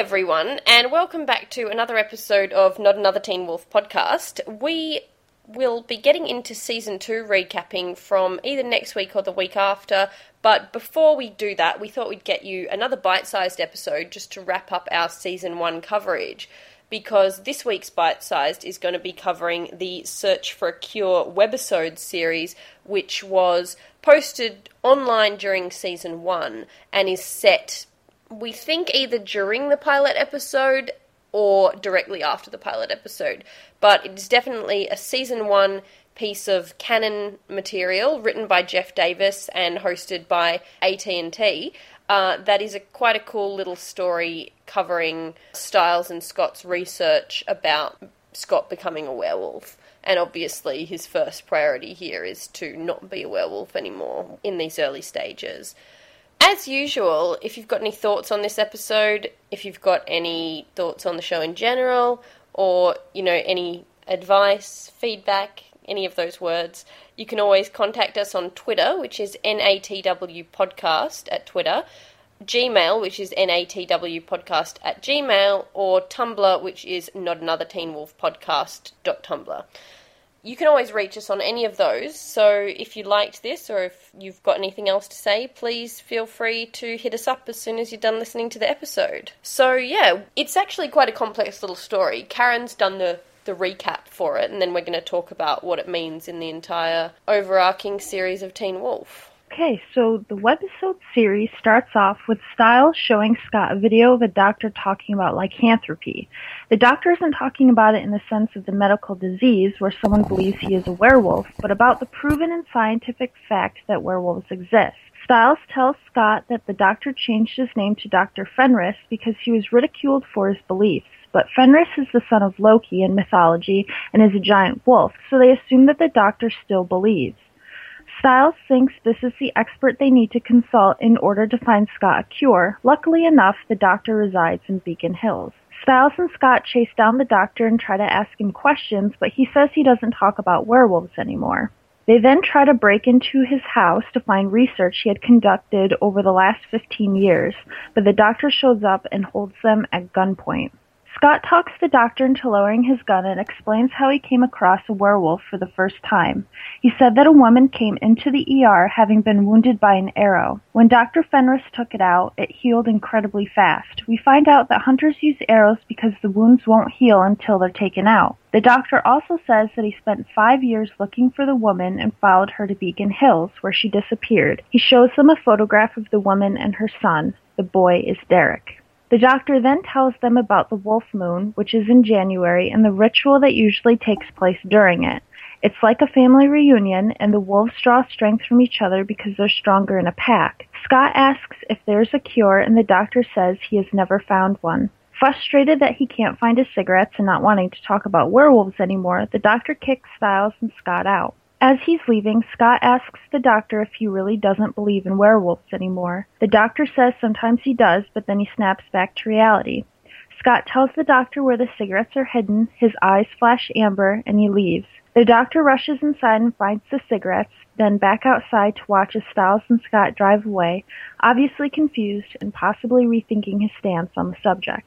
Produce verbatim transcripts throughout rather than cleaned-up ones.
everyone, and welcome back to another episode of Not Another Teen Wolf podcast. We will be getting into Season two recapping from either next week or the week after, but before we do that, we thought we'd get you another bite-sized episode just to wrap up our Season one coverage, because this week's Bite-Sized is going to be covering the Search for a Cure webisode series, which was posted online during Season one and is set, we think, either during the pilot episode or directly after the pilot episode. But it is definitely a Season one piece of canon material written by Jeff Davis and hosted by A T and T. Uh, that is a quite a cool little story covering Stiles and Scott's research about Scott becoming a werewolf. And obviously his first priority here is to not be a werewolf anymore in these early stages. As usual, if you've got any thoughts on this episode, if you've got any thoughts on the show in general, or, you know, any advice, feedback, any of those words, you can always contact us on Twitter, which is N A T W Podcast at Twitter, Gmail, which is N A T W Podcast at Gmail, or Tumblr, which is Not Another Teen Wolf Podcast dot tumblr. You can always reach us on any of those, so if you liked this or if you've got anything else to say, please feel free to hit us up as soon as you're done listening to the episode. So yeah, it's actually quite a complex little story. Karen's done the, the recap for it, and then we're going to talk about what it means in the entire overarching series of Teen Wolf. Okay, so the webisode series starts off with Stiles showing Scott a video of a doctor talking about lycanthropy. The doctor isn't talking about it in the sense of the medical disease where someone believes he is a werewolf, but about the proven and scientific fact that werewolves exist. Stiles tells Scott that the doctor changed his name to Doctor Fenris because he was ridiculed for his beliefs. But Fenris is the son of Loki in mythology and is a giant wolf, so they assume that the doctor still believes. Stiles thinks this is the expert they need to consult in order to find Scott a cure. Luckily enough, the doctor resides in Beacon Hills. Stiles and Scott chase down the doctor and try to ask him questions, but he says he doesn't talk about werewolves anymore. They then try to break into his house to find research he had conducted over the last fifteen years, but the doctor shows up and holds them at gunpoint. Scott talks the doctor into lowering his gun and explains how he came across a werewolf for the first time. He said that a woman came into the E R having been wounded by an arrow. When Doctor Fenris took it out, it healed incredibly fast. We find out that hunters use arrows because the wounds won't heal until they're taken out. The doctor also says that he spent five years looking for the woman and followed her to Beacon Hills, where she disappeared. He shows them a photograph of the woman and her son. The boy is Derek. The doctor then tells them about the wolf moon, which is in January, and the ritual that usually takes place during it. It's like a family reunion, and the wolves draw strength from each other because they're stronger in a pack. Scott asks if there's a cure, and the doctor says he has never found one. Frustrated that he can't find his cigarettes and not wanting to talk about werewolves anymore, the doctor kicks Stiles and Scott out. As he's leaving, Scott asks the doctor if he really doesn't believe in werewolves anymore. The doctor says sometimes he does, but then he snaps back to reality. Scott tells the doctor where the cigarettes are hidden, his eyes flash amber, and he leaves. The doctor rushes inside and finds the cigarettes, then back outside to watch as Stiles and Scott drive away, obviously confused and possibly rethinking his stance on the subject.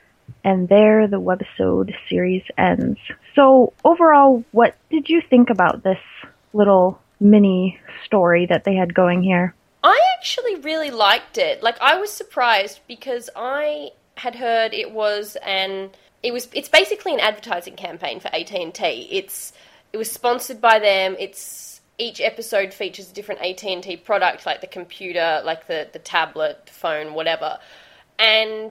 And there the webisode series ends. So overall, what did you think about this little mini story that they had going here? I actually really liked it. Like, I was surprised because I had heard it was an it was it's basically an advertising campaign for A T and T. It's it was sponsored by them. It's each episode features a different A T and T product, like the computer, like the the tablet, the phone, whatever. And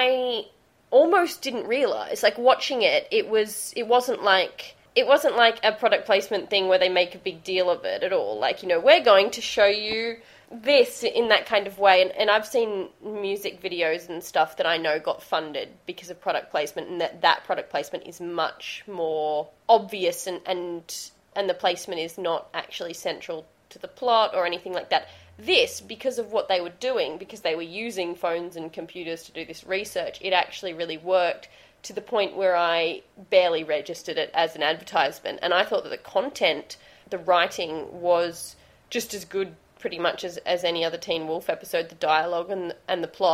I almost didn't realize, like, watching it, it was it wasn't like it wasn't like a product placement thing where they make a big deal of it at all. Like, you know, we're going to show you this in that kind of way. And, and I've seen music videos and stuff that I know got funded because of product placement, and that that product placement is much more obvious, and and and the placement is not actually central to the plot or anything like that. This, because of what they were doing, because they were using phones and computers to do this research, it actually really worked to the point where I barely registered it as an advertisement. And I thought that the content, the writing, was just as good pretty much as, as any other Teen Wolf episode, the dialogue and, and the plot.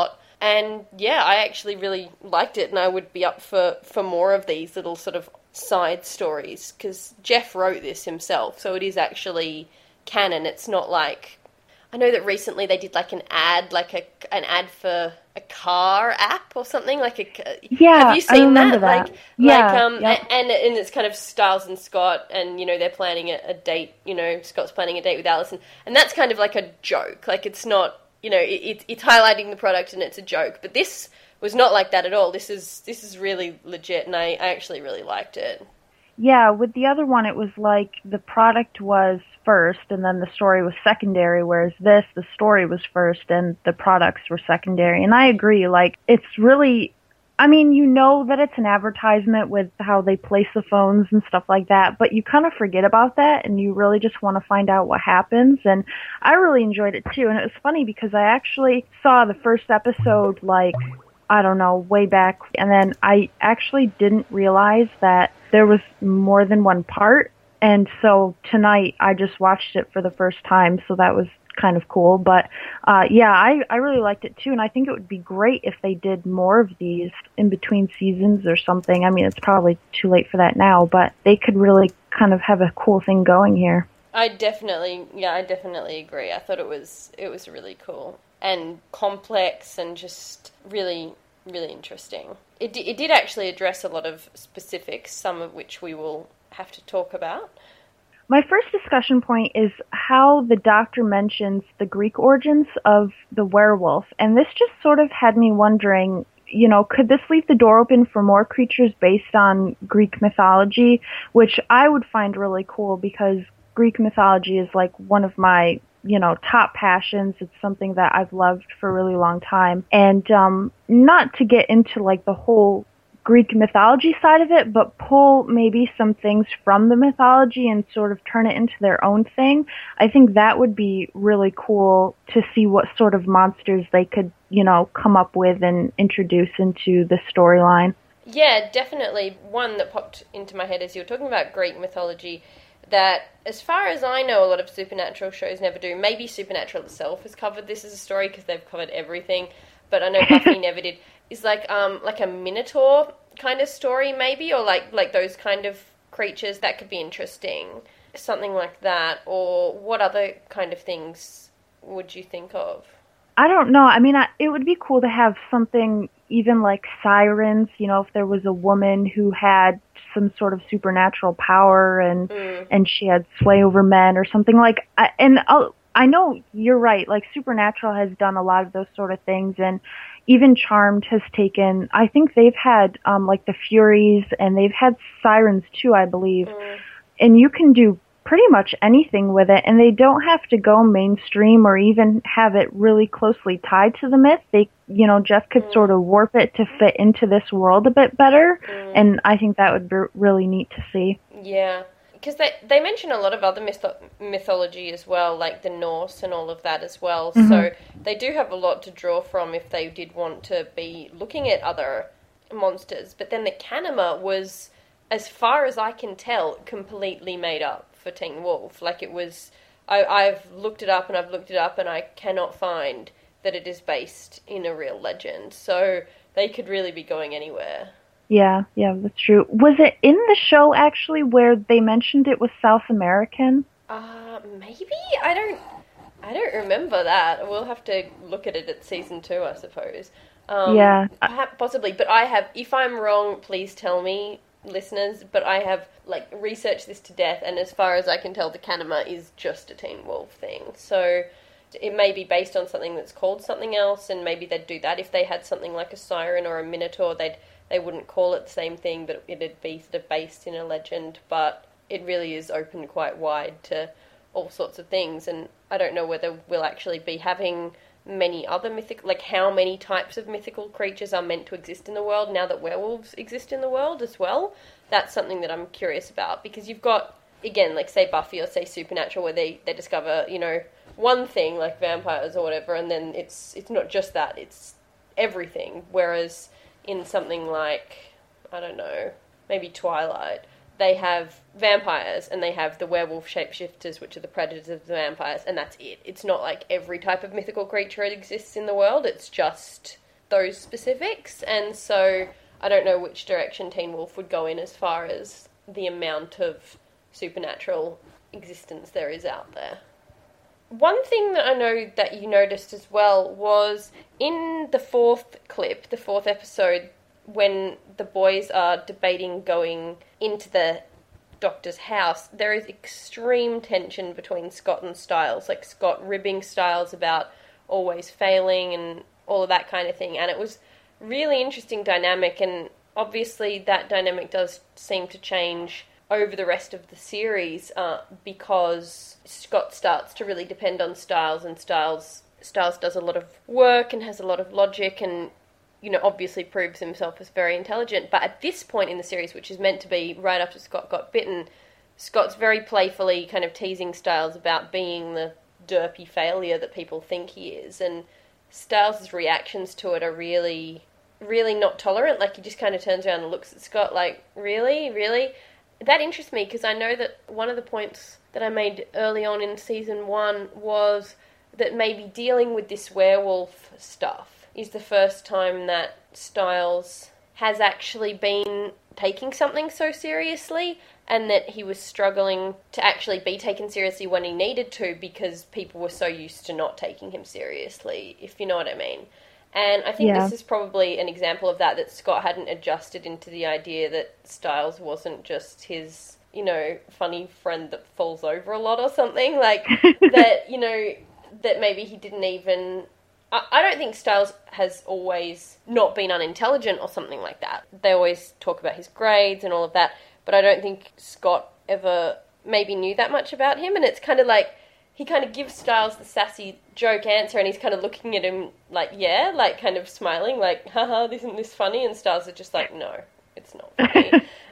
And yeah, I actually really liked it, and I would be up for, for more of these little sort of side stories, because Jeff wrote this himself, so it is actually canon. It's not like... I know that recently they did like an ad, like a an ad for a car app or something. Like a yeah, have you seen I remember that? that? Like, yeah, like um, yep. and and it's kind of Stiles and Scott, and you know they're planning a, a date. You know, Scott's planning a date with Alison, and that's kind of like a joke. Like it's not, you know, it, it, it's highlighting the product and it's a joke. But this was not like that at all. This is this is really legit, and I, I actually really liked it. Yeah, with the other one, it was like the product was first and then the story was secondary, whereas this, the story was first and the products were secondary. And I agree, like, it's really, I mean, you know that it's an advertisement with how they place the phones and stuff like that, but you kind of forget about that and you really just want to find out what happens. And I really enjoyed it too. And it was funny because I actually saw the first episode, like, I don't know, way back, and then I actually didn't realize that there was more than one part, and so tonight I just watched it for the first time, so that was kind of cool. But uh yeah, I, I really liked it too, and I think it would be great if they did more of these in between seasons or something. I mean, it's probably too late for that now, but they could really kind of have a cool thing going here. I definitely, yeah, I definitely agree. I thought it was it was really cool and complex and just really, really interesting. It, d- it did actually address a lot of specifics, some of which we will have to talk about. My first discussion point is how the doctor mentions the Greek origins of the werewolf, and this just sort of had me wondering, you know, could this leave the door open for more creatures based on Greek mythology, which I would find really cool because Greek mythology is like one of my, you know, top passions. It's something that I've loved for a really long time. And um, not to get into like the whole Greek mythology side of it, but pull maybe some things from the mythology and sort of turn it into their own thing. I think that would be really cool to see what sort of monsters they could, you know, come up with and introduce into the storyline. Yeah, definitely. One that popped into my head as you were talking about Greek mythology, that as far as I know, a lot of Supernatural shows never do. Maybe Supernatural itself has covered this as a story because they've covered everything, but I know Buffy never did. Is like um like a Minotaur kind of story maybe, or like like those kind of creatures. That could be interesting. Something like that. Or what other kind of things would you think of? I don't know. I mean, I, it would be cool to have something even like sirens, you know, if there was a woman who had some sort of supernatural power and Mm. and she had sway over men or something like. I, and I'll, I know you're right. Like Supernatural has done a lot of those sort of things, and even Charmed has taken. I think they've had um, like the Furies, and they've had sirens too, I believe. Mm. And you can do pretty much anything with it, and they don't have to go mainstream or even have it really closely tied to the myth. They, you know, Jeff could Mm. sort of warp it to fit into this world a bit better, Mm. and I think that would be really neat to see. Yeah. Because they, they mention a lot of other mytho- mythology as well, like the Norse and all of that as well. Mhm. So they do have a lot to draw from if they did want to be looking at other monsters. But then the Kanima was, as far as I can tell, completely made up for Teen Wolf. Like it was, I, I've looked it up and I've looked it up and I cannot find that it is based in a real legend. So they could really be going anywhere. Yeah, yeah, that's true. Was it in the show, actually, where they mentioned it was South American? Uh, maybe? I don't I don't remember that. We'll have to look at it at season two, I suppose. Um, Yeah. Perhaps, possibly. But I have, if I'm wrong, please tell me, listeners, but I have, like, researched this to death, and as far as I can tell, the Kanima is just a Teen Wolf thing. So it may be based on something that's called something else, and maybe they'd do that. If they had something like a siren or a minotaur, they'd they wouldn't call it the same thing, but it'd be sort of based in a legend. But it really is open quite wide to all sorts of things, and I don't know whether we'll actually be having many other mythical, like how many types of mythical creatures are meant to exist in the world now that werewolves exist in the world as well. That's something that I'm curious about, because you've got, again, like say Buffy or say Supernatural, where they, they discover, you know, one thing like vampires or whatever, and then it's it's not just that, it's everything. Whereas in something like, I don't know, maybe Twilight, they have vampires and they have the werewolf shapeshifters, which are the predators of the vampires, and that's it. It's not like every type of mythical creature that exists in the world, it's just those specifics, and so I don't know which direction Teen Wolf would go in as far as the amount of supernatural existence there is out there. One thing that I know that you noticed as well was in the fourth clip, the fourth episode, when the boys are debating going into the Doctor's house, there is extreme tension between Scott and Styles, like Scott ribbing Styles about always failing and all of that kind of thing, and it was really interesting dynamic, and obviously that dynamic does seem to change over the rest of the series uh, because Scott starts to really depend on Styles, and Styles Styles does a lot of work and has a lot of logic and, you know, obviously proves himself as very intelligent. But at this point in the series, which is meant to be right after Scott got bitten, Scott's very playfully kind of teasing Styles about being the derpy failure that people think he is, and Styles' reactions to it are really, really not tolerant. Like, he just kind of turns around and looks at Scott like, really? Really? That interests me because I know that one of the points that I made early on in season one was that maybe dealing with this werewolf stuff is the first time that Styles has actually been taking something so seriously, and that he was struggling to actually be taken seriously when he needed to because people were so used to not taking him seriously, if you know what I mean. And I think yeah. this is probably an example of that, that Scott hadn't adjusted into the idea that Styles wasn't just his, you know, funny friend that falls over a lot or something. Like, that, you know, that maybe he didn't even... I, I don't think Styles has always not been unintelligent or something like that. They always talk about his grades and all of that, but I don't think Scott ever maybe knew that much about him, and it's kind of like... He kind of gives Styles the sassy joke answer, and he's kind of looking at him like, yeah, like kind of smiling, like, haha, isn't this funny? And Styles is just like, no, it's not funny.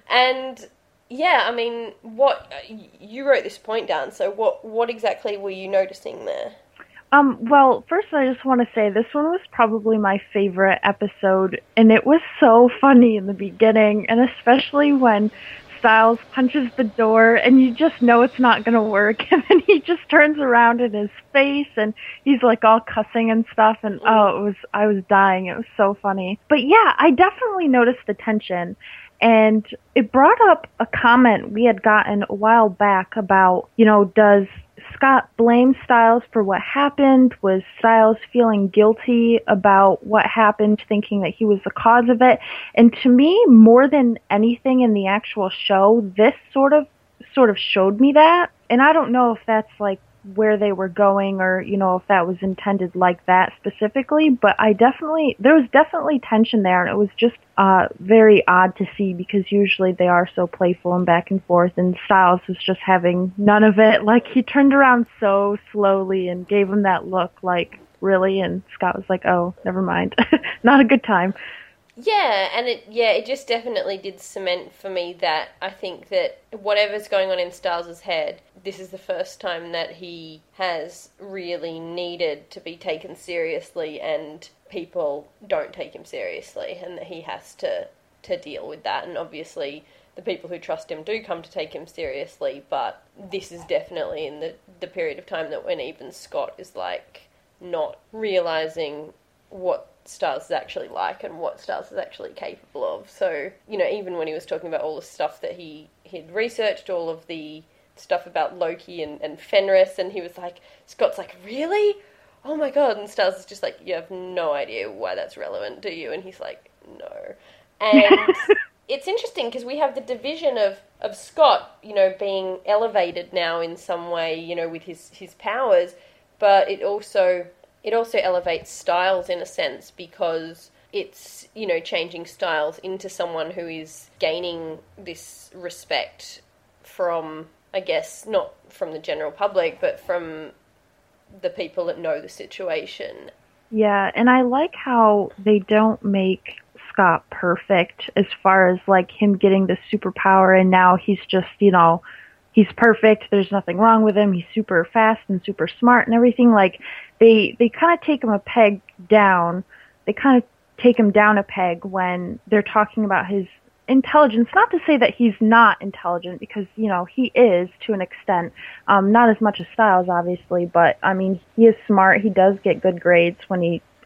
And yeah, I mean, what, you wrote this point down, so what, what exactly were you noticing there? Um, well, first I just want to say this one was probably my favorite episode, and it was so funny in the beginning, and especially when Styles punches the door, and you just know it's not going to work, and then he just turns around in his face, and he's like all cussing and stuff, and oh, it was, I was dying. It was so funny. But yeah, I definitely noticed the tension, and it brought up a comment we had gotten a while back about, you know, does Scott blame Styles for what happened? Was Styles feeling guilty about what happened, thinking that he was the cause of it? And to me, more than anything in the actual show, this sort of sort of showed me that. And I don't know if that's like where they were going, or, you know, if that was intended like that specifically, but I definitely, there was definitely tension there, and it was just uh, very odd to see, because usually they are so playful and back and forth, and Styles was just having none of it. Like, he turned around so slowly and gave him that look like, really? And Scott was like, oh, never mind. Not a good time. Yeah, and it yeah, it just definitely did cement for me that I think that whatever's going on in Styles' head, this is the first time that he has really needed to be taken seriously, and people don't take him seriously, and that he has to, to deal with that. And obviously the people who trust him do come to take him seriously, but this is definitely in the, the period of time that when even Scott is like not realising what Styles is actually like and what Styles is actually capable of. So, you know, even when he was talking about all the stuff that he he'd researched, all of the stuff about Loki and, and Fenris, and he was like, Scott's like, really? Oh my god. And Styles is just like, you have no idea why that's relevant, do you? And he's like, no. And it's interesting because we have the division of, of Scott, you know, being elevated now in some way, you know, with his, his powers, but it also... It also elevates Styles in a sense, because it's, you know, changing Styles into someone who is gaining this respect from, I guess, not from the general public, but from the people that know the situation. Yeah, and I like how they don't make Scott perfect as far as, like, him getting the superpower, and now he's just, you know, he's perfect, there's nothing wrong with him, he's super fast and super smart and everything. Like, they they kind of take him a peg down. They kind of take him down a peg when they're talking about his intelligence. Not to say that he's not intelligent, because, you know, he is to an extent. Um, not as much as Styles, obviously, but, I mean, he is smart. He does get good grades when he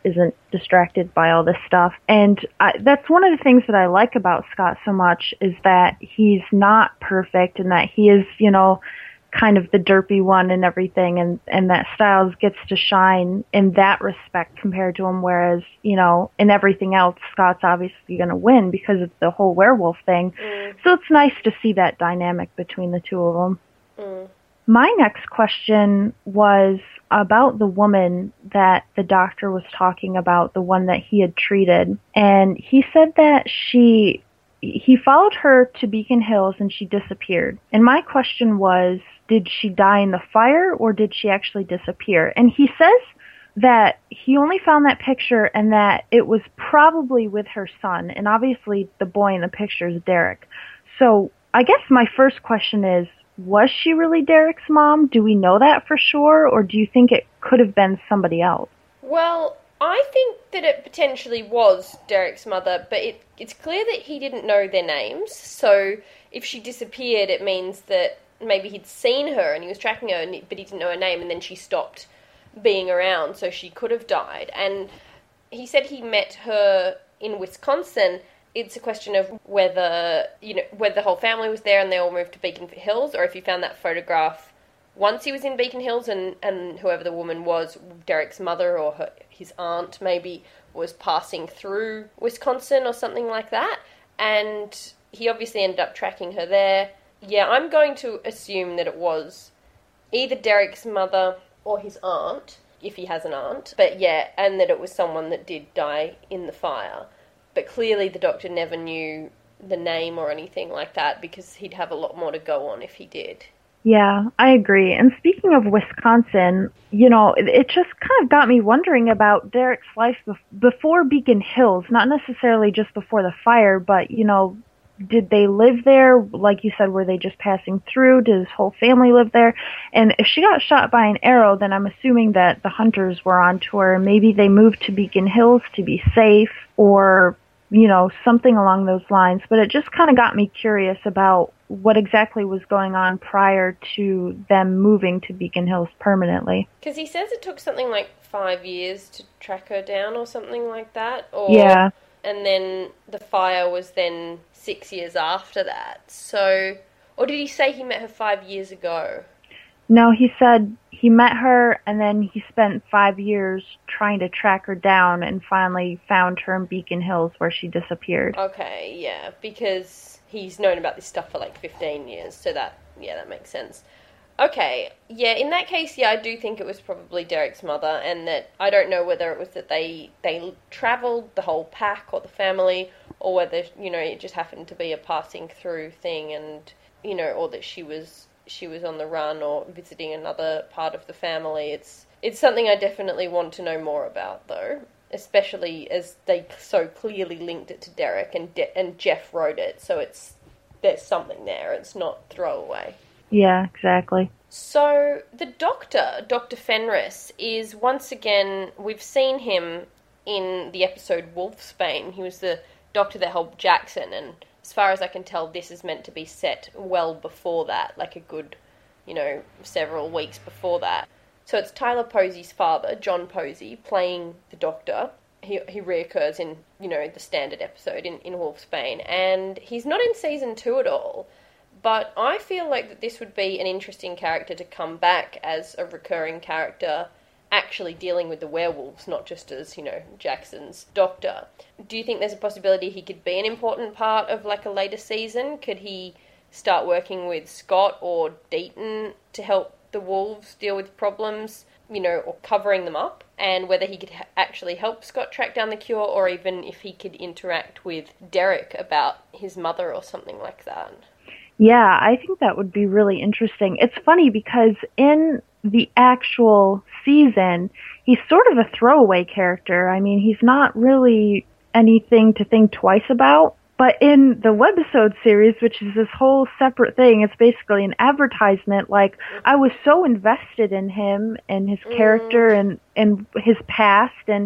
isn't distracted by all this stuff. And I, that's one of the things that I like about Scott so much, is that he's not perfect and that he is, you know, kind of the derpy one and everything, and, and that Stiles gets to shine in that respect compared to him, whereas, you know, in everything else, Scott's obviously going to win because of the whole werewolf thing. Mm. So it's nice to see that dynamic between the two of them. Mm. My next question was about the woman that the doctor was talking about, the one that he had treated. And he said that she, he followed her to Beacon Hills and she disappeared. And my question was, did she die in the fire or did she actually disappear? And he says that he only found that picture and that it was probably with her son. And obviously the boy in the picture is Derek. So I guess my first question is, was she really Derek's mom? Do we know that for sure? Or do you think it could have been somebody else? Well, I think that it potentially was Derek's mother, but it, it's clear that he didn't know their names. So if she disappeared, it means that maybe he'd seen her and he was tracking her, but he didn't know her name, and then she stopped being around, so she could have died. And he said he met her in Wisconsin. It's a question of whether, you know, whether the whole family was there and they all moved to Beacon Hills, or if he found that photograph once he was in Beacon Hills and, and whoever the woman was, Derek's mother or her, his aunt maybe, was passing through Wisconsin or something like that. And he obviously ended up tracking her there. Yeah, I'm going to assume that it was either Derek's mother or his aunt, if he has an aunt. But yeah, and that it was someone that did die in the fire. But clearly the doctor never knew the name or anything like that, because he'd have a lot more to go on if he did. Yeah, I agree. And speaking of Wisconsin, you know, it, it just kind of got me wondering about Derek's life bef- before Beacon Hills, not necessarily just before the fire, but, you know, did they live there? Like you said, were they just passing through? Did his whole family live there? And if she got shot by an arrow, then I'm assuming that the hunters were on to her. Maybe they moved to Beacon Hills to be safe, or, you know, something along those lines. But it just kind of got me curious about what exactly was going on prior to them moving to Beacon Hills permanently. Because he says it took something like five years to track her down or something like that. Or, yeah. And then the fire was then six years after that. So, or did he say he met her five years ago? No, he said he met her and then he spent five years trying to track her down and finally found her in Beacon Hills where she disappeared. Okay, yeah, because he's known about this stuff for like fifteen years, so that, yeah, that makes sense. Okay, yeah, in that case, yeah, I do think it was probably Derek's mother, and that I don't know whether it was that they, they travelled, the whole pack or the family, or whether, you know, it just happened to be a passing through thing, and, you know, or that she was she was on the run or visiting another part of the family. It's it's something I definitely want to know more about, though, especially as they so clearly linked it to Derek, and De- and Jeff wrote it, so it's there's something there. It's not throwaway. Yeah, exactly. So the doctor, Doctor Fenris, is once again, we've seen him in the episode Wolfsbane. He was the doctor that helped Jackson, and as far as I can tell, this is meant to be set well before that, like a good, you know, several weeks before that. So it's Tyler Posey's father, John Posey, playing the doctor. He he reoccurs in, you know, the standard episode in, in Wolfsbane, and he's not in season two at all. But I feel like that this would be an interesting character to come back as a recurring character, actually dealing with the werewolves, not just as, you know, Jackson's doctor. Do you think there's a possibility he could be an important part of, like, a later season? Could he start working with Scott or Deaton to help the wolves deal with problems, you know, or covering them up? And whether he could ha- actually help Scott track down the cure, or even if he could interact with Derek about his mother or something like that? Yeah, I think that would be really interesting. It's funny because in the actual season, he's sort of a throwaway character. I mean, he's not really anything to think twice about. But in the webisode series, which is this whole separate thing, it's basically an advertisement. Like, I was so invested in him and his character and, and his past, and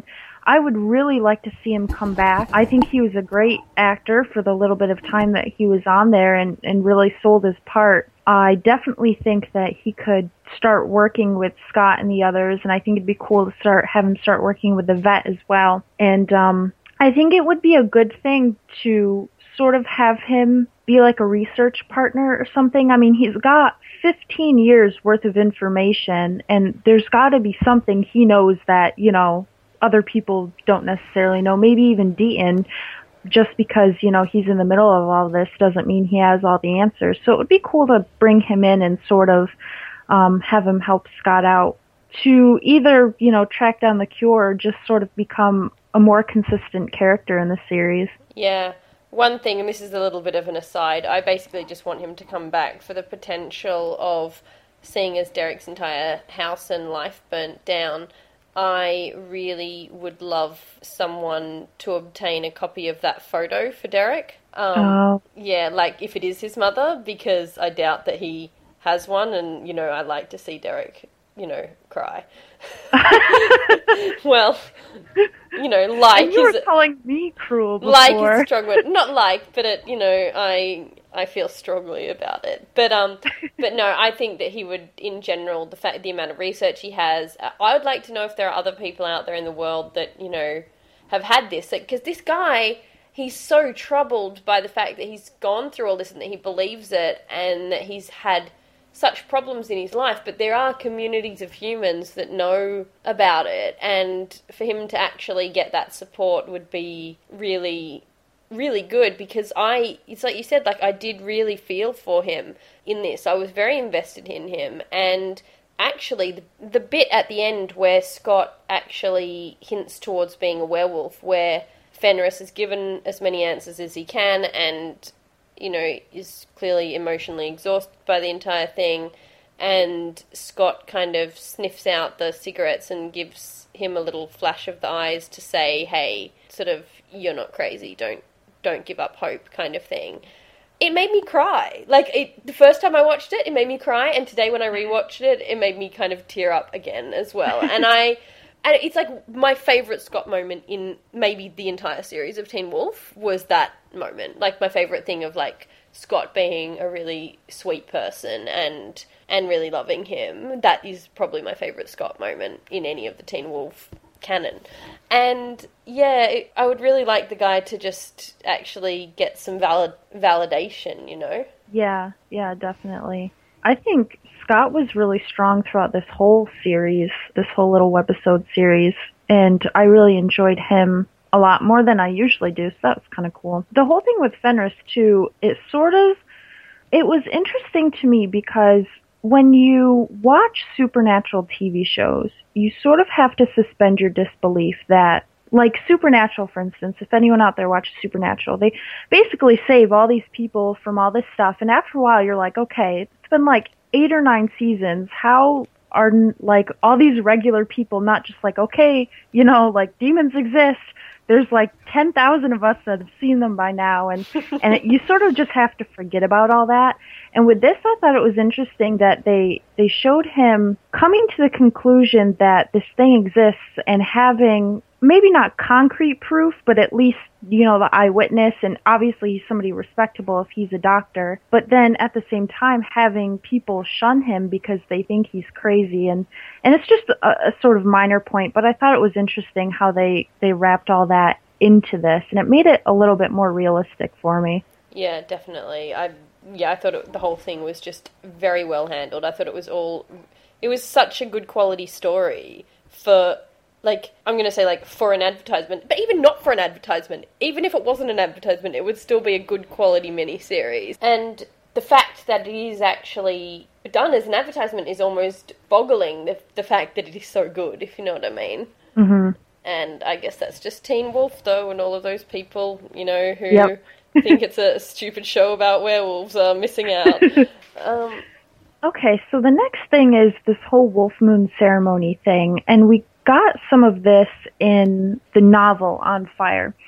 I would really like to see him come back. I think he was a great actor for the little bit of time that he was on there and, and really sold his part. I definitely think that he could start working with Scott and the others, and I think it'd be cool to start have him start working with the vet as well. And um, I think it would be a good thing to sort of have him be like a research partner or something. I mean, he's got fifteen years worth of information, and there's got to be something he knows that, you know, other people don't necessarily know. Maybe even Deaton, just because, you know, he's in the middle of all this doesn't mean he has all the answers. So it would be cool to bring him in and sort of um, have him help Scott out to either, you know, track down the cure or just sort of become a more consistent character in the series. Yeah. One thing, and this is a little bit of an aside, I basically just want him to come back for the potential of seeing as Derek's entire house and life burnt down. I really would love someone to obtain a copy of that photo for Derek. Um, oh. Yeah, like if it is his mother, because I doubt that he has one, and, you know, I like to see Derek, you know, cry. Well, you know, like... And you were is, calling me cruel before. Like is a strong word. Not like, but, it, you know, I I feel strongly about it. But, um, but no, I think that he would, in general, the fact, the amount of research he has, I would like to know if there are other people out there in the world that, you know, have had this. Because this guy, he's so troubled by the fact that he's gone through all this and that he believes it and that he's had such problems in his life, but there are communities of humans that know about it, and for him to actually get that support would be really, really good, because I, it's like you said, like I did really feel for him in this. I was very invested in him, and actually the, the bit at the end where Scott actually hints towards being a werewolf, where Fenris is given as many answers as he can, and you know, is clearly emotionally exhausted by the entire thing, and Scott kind of sniffs out the cigarettes and gives him a little flash of the eyes to say, hey, sort of, you're not crazy, don't don't give up hope kind of thing. It made me cry. Like, it, the first time I watched it, it made me cry, and today when I rewatched it, it made me kind of tear up again as well. And I... And it's like my favourite Scott moment in maybe the entire series of Teen Wolf was that moment. Like my favourite thing of like Scott being a really sweet person and and really loving him. That is probably my favourite Scott moment in any of the Teen Wolf canon. And yeah, it, I would really like the guy to just actually get some valid validation, you know? Yeah, yeah, definitely. I think Scott was really strong throughout this whole series, this whole little webisode series, and I really enjoyed him a lot more than I usually do, so that was kind of cool. The whole thing with Fenris, too, it sort of, it was interesting to me because when you watch supernatural T V shows, you sort of have to suspend your disbelief that, like Supernatural, for instance, if anyone out there watches Supernatural, they basically save all these people from all this stuff, and after a while you're like, okay, it's been like eight or nine seasons, how are, like, all these regular people not just like, okay, you know, like, demons exist, there's like ten thousand of us that have seen them by now, and, and it, you sort of just have to forget about all that. And with this, I thought it was interesting that they, they showed him coming to the conclusion that this thing exists and having maybe not concrete proof, but at least, you know, the eyewitness, and obviously he's somebody respectable if he's a doctor, but then at the same time having people shun him because they think he's crazy, and, and it's just a, a sort of minor point, but I thought it was interesting how they, they wrapped all that into this, and it made it a little bit more realistic for me. Yeah, definitely. I yeah, I thought it, the whole thing was just very well handled. I thought it was all, it was such a good quality story for, like, I'm going to say, like, for an advertisement, but even not for an advertisement, even if it wasn't an advertisement, it would still be a good quality miniseries. And the fact that it is actually done as an advertisement is almost boggling, the, the fact that it is so good, if you know what I mean. Mm-hmm. And I guess that's just Teen Wolf, though, and all of those people, you know, who yep. think it's a stupid show about werewolves are missing out. um, okay, so the next thing is this whole Wolf Moon ceremony thing, and we got some of this in the novel On Fire.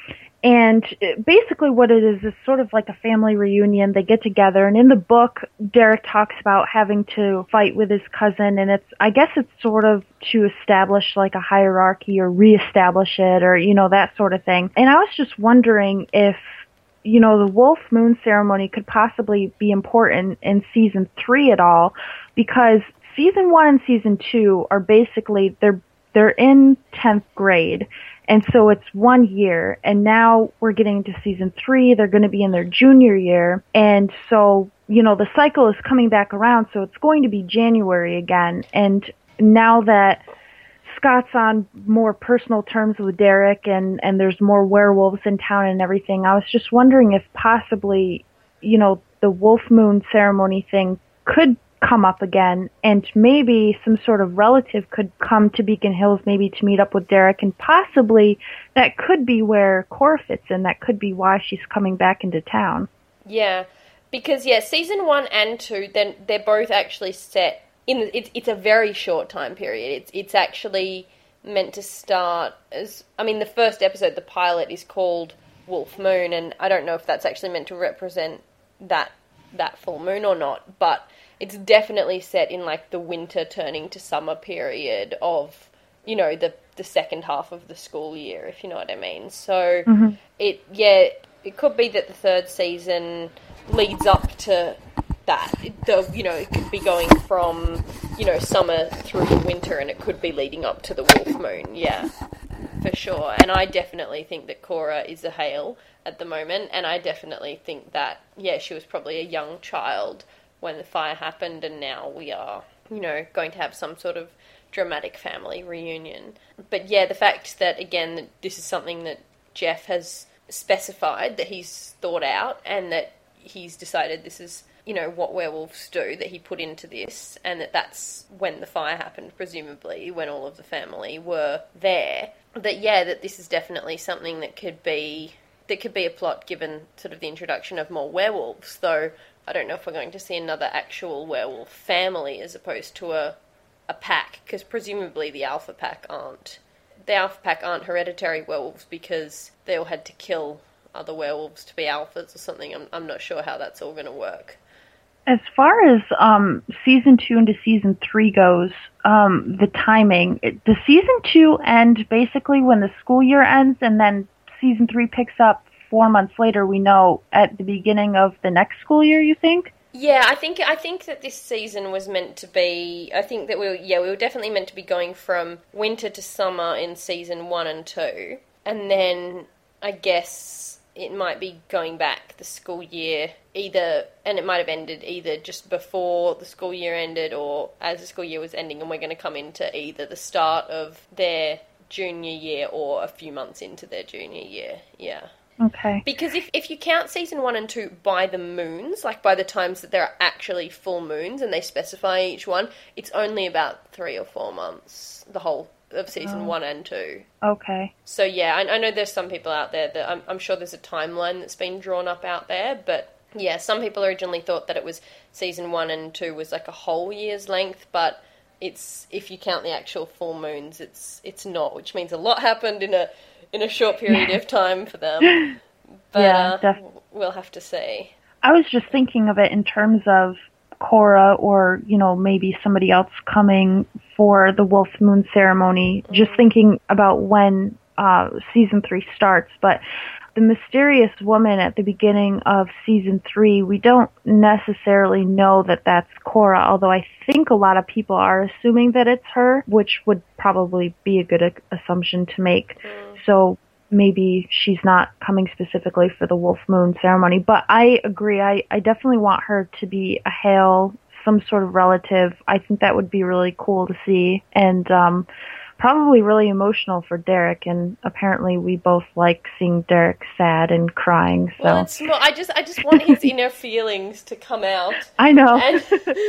And basically what it is is sort of like a family reunion. They get together, and in the book, Derek talks about having to fight with his cousin, and it's, I guess it's sort of to establish like a hierarchy or reestablish it, or, you know, that sort of thing. And I was just wondering if, you know, the Wolf Moon ceremony could possibly be important in season three at all, because season one and season two are basically, they're they're in tenth grade, and so it's one year, and now we're getting to season three, they're going to be in their junior year, and so, you know, the cycle is coming back around, so it's going to be January again, and now that Scott's on more personal terms with Derek, and, and there's more werewolves in town and everything, I was just wondering if possibly, you know, the Wolf Moon ceremony thing could come up again, and maybe some sort of relative could come to Beacon Hills maybe to meet up with Derek, and possibly that could be where Cora fits in. That could be why she's coming back into town. Yeah, because, yeah, season one and two, then they're both actually set in, it's, it's a very short time period. It's, it's actually meant to start as, I mean, the first episode, the pilot, is called Wolf Moon, and I don't know if that's actually meant to represent that that full moon or not, but it's definitely set in, like, the winter turning to summer period of, you know, the the second half of the school year, if you know what I mean. So, mm-hmm. it, yeah, it could be that the third season leads up to that. It, the, you know, it could be going from, you know, summer through to winter, and it could be leading up to the Wolf Moon, yeah, for sure. And I definitely think that Cora is a Hale at the moment, and I definitely think that, yeah, she was probably a young child when the fire happened, and now we are, you know, going to have some sort of dramatic family reunion. But yeah, the fact that, again, that this is something that Jeff has specified, that he's thought out, and that he's decided this is, you know, what werewolves do, that he put into this, and that that's when the fire happened, presumably, when all of the family were there, that, yeah, that this is definitely something that could be, that could be a plot given sort of the introduction of more werewolves, though I don't know if we're going to see another actual werewolf family as opposed to a a pack, because presumably the Alpha Pack aren't. The Alpha Pack aren't hereditary werewolves because they all had to kill other werewolves to be alphas or something. I'm I'm not sure how that's all going to work. As far as um, season two into season three goes, um, the timing, it, does season two end basically when the school year ends, and then season three picks up four months later, we know, at the beginning of the next school year, you think? Yeah, I think I think that this season was meant to be, I think that we were, yeah, we were definitely meant to be going from winter to summer in season one and two, and then I guess it might be going back the school year either, and it might have ended either just before the school year ended or as the school year was ending, and we're going to come into either the start of their junior year or a few months into their junior year, yeah. Okay. Because if, if you count season one and two by the moons, like by the times that there are actually full moons and they specify each one, it's only about three or four months, the whole of season oh. one and two. Okay. So yeah, I, I know there's some people out there that, I'm, I'm sure there's a timeline that's been drawn up out there, but yeah, some people originally thought that it was season one and two was like a whole year's length, but it's, if you count the actual full moons, it's it's not, which means a lot happened in a in a short period of time for them. But yeah, uh, we'll have to see. I was just thinking of it in terms of Cora or, you know, maybe somebody else coming for the Wolf Moon ceremony, mm-hmm. just thinking about when uh, season three starts. But the mysterious woman at the beginning of season three, we don't necessarily know that that's Cora, although I think a lot of people are assuming that it's her, which would probably be a good a- assumption to make. Mm. So maybe she's not coming specifically for the Wolf Moon ceremony. But I agree. I, I definitely want her to be a Hale, some sort of relative. I think that would be really cool to see. And um, probably really emotional for Derek. And apparently we both like seeing Derek sad and crying. So well, it's more, I just I just want his inner feelings to come out. I know. And,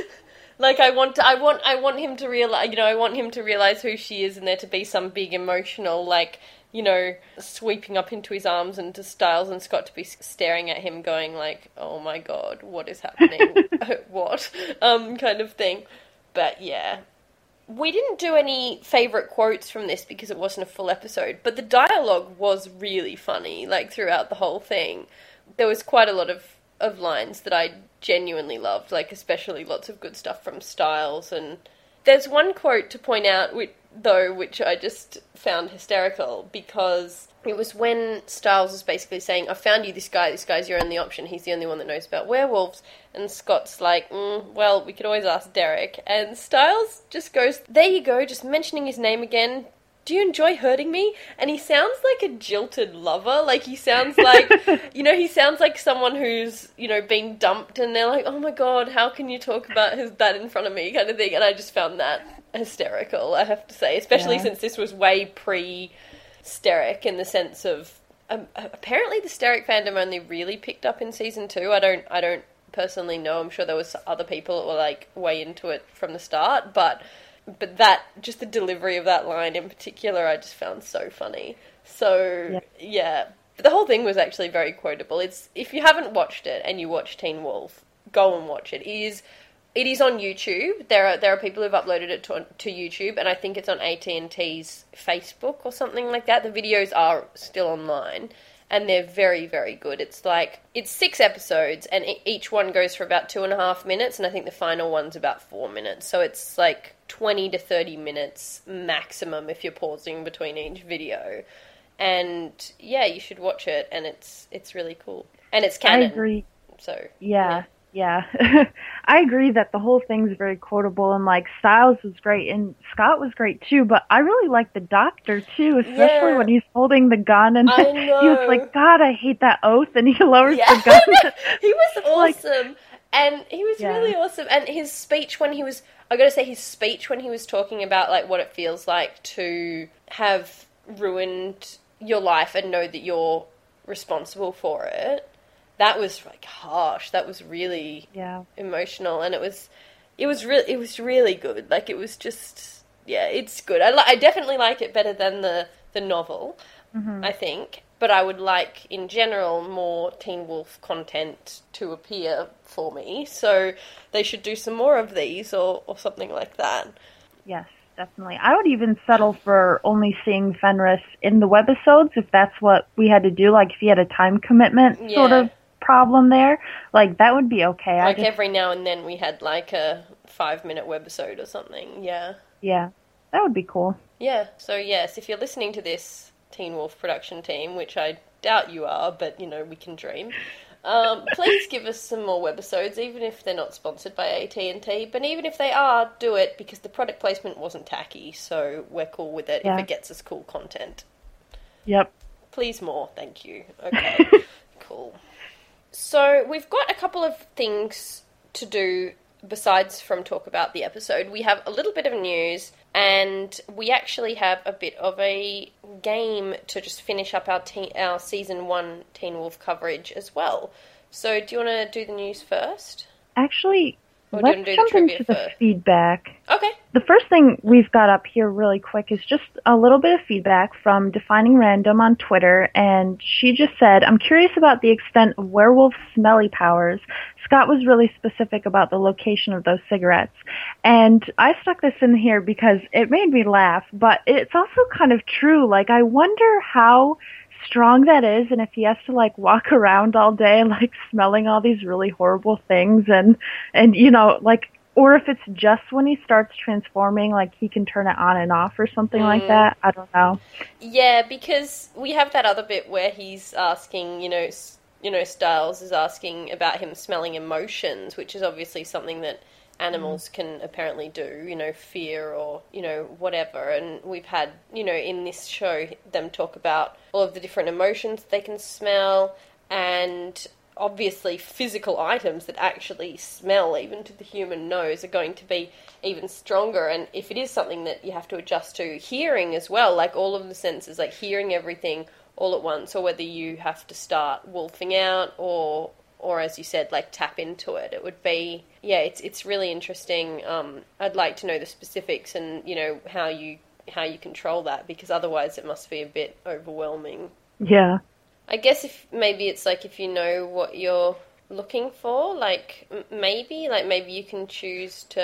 like I want to, I want I want him to realize, you know, I want him to realize who she is, and there to be some big emotional, like, you know, sweeping up into his arms, and to Stiles and Scott to be staring at him going like, oh my god, what is happening? What? Um, kind of thing. But yeah, we didn't do any favourite quotes from this because it wasn't a full episode, but the dialogue was really funny, like, throughout the whole thing. There was quite a lot of, of lines that I genuinely loved, like, especially lots of good stuff from Styles. And there's one quote to point out, which, though, which I just found hysterical, because it was when Styles was basically saying, I found you this guy, this guy's your only option, he's the only one that knows about werewolves. And Scott's like, mm, well, we could always ask Derek. And Styles just goes, there you go, just mentioning his name again. Do you enjoy hurting me? And he sounds like a jilted lover. Like, he sounds like, you know, he sounds like someone who's, you know, being dumped and they're like, oh my God, how can you talk about his, that in front of me, kind of thing. And I just found that hysterical, I have to say, especially yeah. since this was way pre-Steric in the sense of, um, apparently the Steric fandom only really picked up in season two. I don't, I don't personally know. I'm sure there was other people that were, like, way into it from the start, but... But that, just the delivery of that line in particular, I just found so funny. So, yeah. yeah. But the whole thing was actually very quotable. It's, if you haven't watched it and you watch Teen Wolf, go and watch it. It is, it is on YouTube. There are there are people who've uploaded it to, to YouTube, and I think it's on A T and T's Facebook or something like that. The videos are still online. And they're very, very good. It's like, it's six episodes, and each one goes for about two and a half minutes, and I think the final one's about four minutes. So it's like twenty to thirty minutes maximum if you're pausing between each video. And yeah, you should watch it, and it's it's really cool. And it's canon. I agree. So, yeah. yeah. Yeah, I agree that the whole thing's very quotable, and, like, Styles was great, and Scott was great, too, but I really like the Doctor, too, especially yeah. when he's holding the gun, and I know. he was like, God, I hate that oath, and he lowers yeah. the gun. He was awesome, like, and he was yeah. really awesome, and his speech when he was, I gotta say, his speech when he was talking about, like, what it feels like to have ruined your life and know that you're responsible for it. That was, like, harsh. That was really yeah. emotional, and it was, it was really, it was really good. Like, it was just, yeah, it's good. I, li- I definitely like it better than the the novel, mm-hmm. I think. But I would like, in general, more Teen Wolf content to appear for me. So they should do some more of these, or or something like that. Yes, definitely. I would even settle for only seeing Fenris in the webisodes if that's what we had to do. Like, if he had a time commitment, yeah. sort of problem there, like, that would be okay. Like, I just, every now and then we had, like, a five-minute webisode or something, yeah. Yeah, that would be cool. Yeah, so yes, if you're listening to this Teen Wolf production team, which I doubt you are, but, you know, we can dream, um, please give us some more webisodes, even if they're not sponsored by A T and T, but even if they are, do it, because the product placement wasn't tacky, so we're cool with it yeah. if it gets us cool content. Yep. Please more, thank you. Okay, cool. So we've got a couple of things to do besides from talk about the episode. We have a little bit of news, and we actually have a bit of a game to just finish up our teen, our season one Teen Wolf coverage as well. So do you want to do the news first? Actually, or let's do do jump the into first? the feedback. Okay. The first thing we've got up here really quick is just a little bit of feedback from Defining Random on Twitter, and she just said, I'm curious about the extent of werewolf smelly powers. Scott was really specific about the location of those cigarettes. And I stuck this in here because it made me laugh, but it's also kind of true. Like, I wonder how strong that is, and if he has to, like, walk around all day, like, smelling all these really horrible things, and, and you know, like, or if it's just when he starts transforming, like, he can turn it on and off or something mm. like that. I don't know. Yeah, because we have that other bit where he's asking, you know, you know, Styles is asking about him smelling emotions, which is obviously something that animals mm. can apparently do, you know, fear or, you know, whatever. And we've had, you know, in this show, them talk about all of the different emotions they can smell, and obviously physical items that actually smell, even to the human nose, are going to be even stronger. And if it is something that you have to adjust to, hearing as well, like all of the senses, like hearing everything all at once, or whether you have to start wolfing out or or as you said, like tap into it, it would be, yeah, it's it's really interesting. Um, I'd like to know the specifics and, you know, how you how you control that, because otherwise it must be a bit overwhelming. Yeah. I guess if maybe it's like if you know what you're looking for, like m- maybe like maybe you can choose to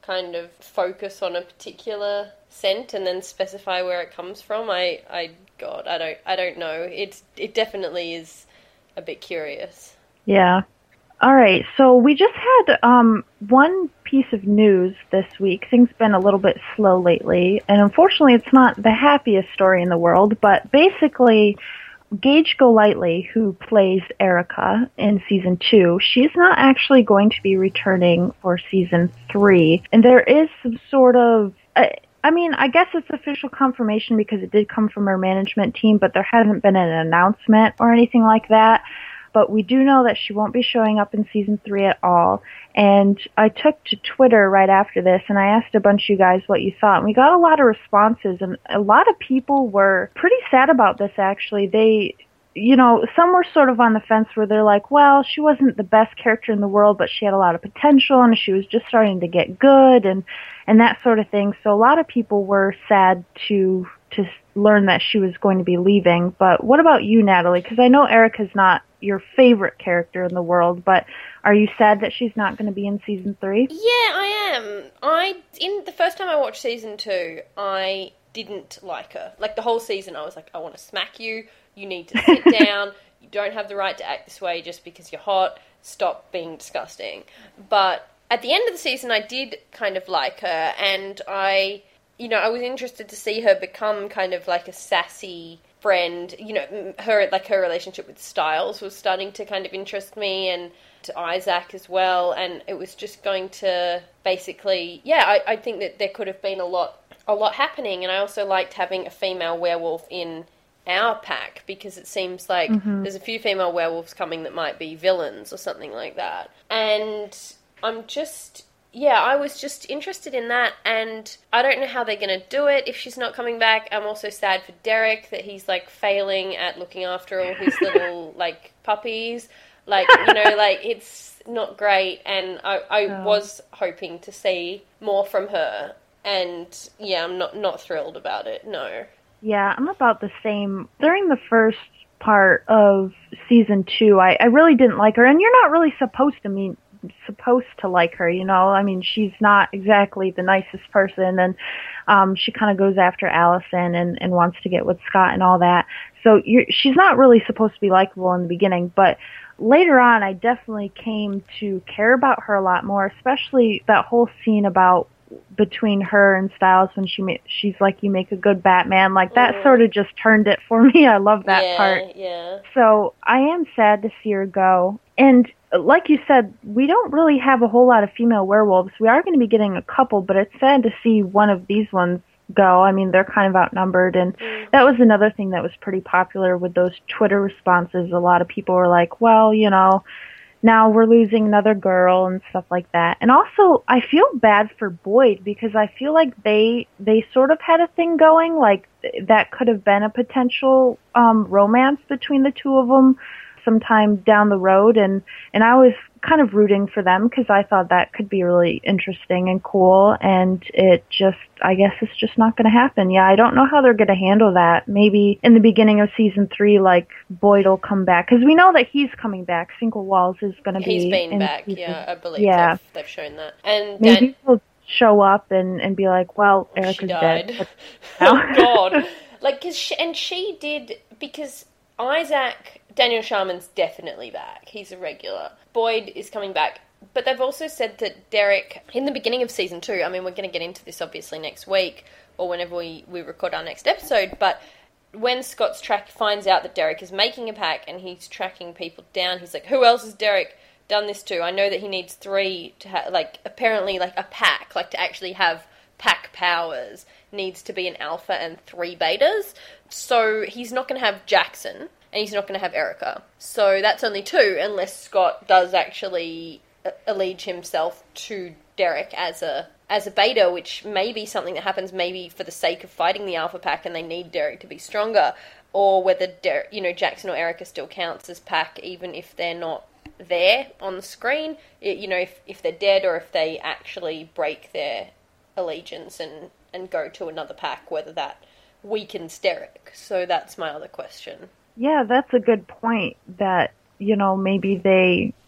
kind of focus on a particular scent and then specify where it comes from. I, I, God, I don't, I don't know. It's, it definitely is a bit curious. Yeah. All right. So we just had um, one piece of news this week. Things have been a little bit slow lately, and unfortunately, it's not the happiest story in the world. But basically, Gage Golightly, who plays Erica in season two, she's not actually going to be returning for season three. And there is some sort of, uh, I mean, I guess it's official confirmation because it did come from her management team, but there hasn't been an announcement or anything like that. But we do know that she won't be showing up in season three at all. And I took to Twitter right after this, and I asked a bunch of you guys what you thought. And we got a lot of responses, and a lot of people were pretty sad about this, actually. They, you know, some were sort of on the fence where they're like, well, she wasn't the best character in the world, but she had a lot of potential, and she was just starting to get good, and, and that sort of thing. So a lot of people were sad to to learn that she was going to be leaving. But what about you, Natalie? Because I know Erica's not your favorite character in the world, but are you sad that she's not going to be in season three? Yeah, I am. I in the first time I watched season two, I didn't like her. Like the whole season, I was like, I want to smack you. You need to sit down. You don't have the right to act this way just because you're hot. Stop being disgusting. But at the end of the season, I did kind of like her, and I, you know, I was interested to see her become kind of like a sassy friend. You know, her like her relationship with Stiles was starting to kind of interest me, and to Isaac as well. And it was just going to basically, yeah, I, I think that there could have been a lot, a lot happening. And I also liked having a female werewolf in our pack, because it seems like mm-hmm. there's a few female werewolves coming that might be villains or something like that. And I'm just, yeah, I was just interested in that, and I don't know how they're going to do it if she's not coming back. I'm also sad for Derek that he's, like, failing at looking after all his little, like, puppies. Like, you know, like, it's not great, and I, I oh. was hoping to see more from her, and, yeah, I'm not, not thrilled about it, no. Yeah, I'm about the same. During the first part of season two, I, I really didn't like her, and you're not really supposed to mean supposed to like her, you know. I mean, she's not exactly the nicest person, and um, she kind of goes after Allison and, and wants to get with Scott and all that. So you're, she's not really supposed to be likable in the beginning, but later on, I definitely came to care about her a lot more, especially that whole scene about between her and Stiles when she ma- she's like, you make a good Batman. Like, that mm. sort of just turned it for me. I love that yeah, part. Yeah. So I am sad to see her go. And like you said, we don't really have a whole lot of female werewolves. We are going to be getting a couple, but it's sad to see one of these ones go. I mean, they're kind of outnumbered, and mm. that was another thing that was pretty popular with those Twitter responses. A lot of people were like, well, you know, now we're losing another girl and stuff like that. And also, I feel bad for Boyd, because I feel like they they sort of had a thing going, like th- that could have been a potential um, romance between the two of them sometime down the road. And, and I was kind of rooting for them, because I thought that could be really interesting and cool. And it just, I guess it's just not going to happen. Yeah, I don't know how they're going to handle that. Maybe in the beginning of season three, like, Boyd will come back, because we know that he's coming back. Cinco Walls is going to be. He's been in back, season, yeah, I believe yeah. They've, they've shown that. And maybe Dan- he'll show up and, and be like, well, Erica's she died. dead. Oh, God. Like, cause she, and she did, because Isaac, Daniel Sharman's definitely back. He's a regular. Boyd is coming back. But they've also said that Derek, in the beginning of season two, I mean, we're going to get into this obviously next week, or whenever we, we record our next episode, but when Scott's track finds out that Derek is making a pack and he's tracking people down, he's like, who else has Derek done this to? I know that he needs three to have, like, apparently, like, a pack, like, to actually have pack powers, needs to be an alpha and three betas. So he's not going to have Jackson, and he's not going to have Erica. So that's only two, unless Scott does actually allege himself to Derek as a as a beta, which may be something that happens maybe for the sake of fighting the alpha pack, and they need Derek to be stronger, or whether Der- you know Jackson or Erica still counts as pack even if they're not there on the screen. It, you know, if if they're dead, or if they actually break their allegiance and and go to another pack, whether that weakens Derek. So that's my other question. Yeah, that's a good point, that, you know, maybe they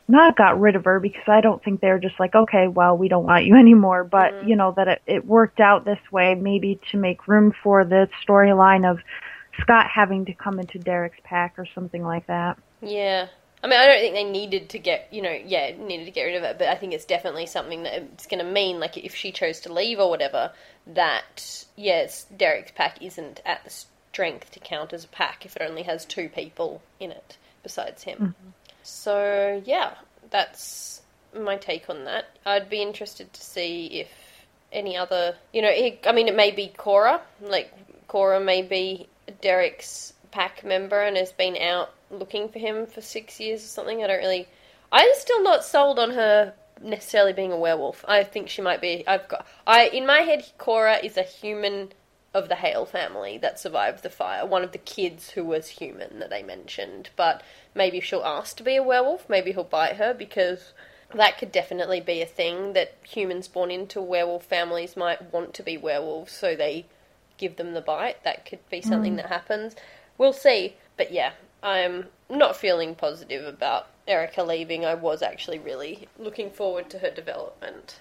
not got rid of her, because I don't think they're just like, okay, well, we don't want you anymore, but, mm. you know, that it, it worked out this way, maybe to make room for the storyline of Scott having to come into Derek's pack or something like that. Yeah. I mean, I don't think they needed to get, you know, yeah, needed to get rid of it, but I think it's definitely something that it's going to mean, like, if she chose to leave or whatever, that, yes, Derek's pack isn't at the strength to count as a pack if it only has two people in it besides him. Mm-hmm. So, yeah, that's my take on that. I'd be interested to see if any other, you know, I mean, it may be Cora, like, Cora may be Derek's pack member and has been out looking for him for six years or something. I don't really... I'm still not sold on her necessarily being a werewolf. I think she might be... I've got... I In my head, Cora is a human of the Hale family that survived the fire. One of the kids who was human that they mentioned. But maybe if she'll ask to be a werewolf, maybe he'll bite her, because that could definitely be a thing, that humans born into werewolf families might want to be werewolves, so they give them the bite. That could be something mm. that happens. We'll see. But yeah, I'm not feeling positive about Erica leaving. I was actually really looking forward to her development.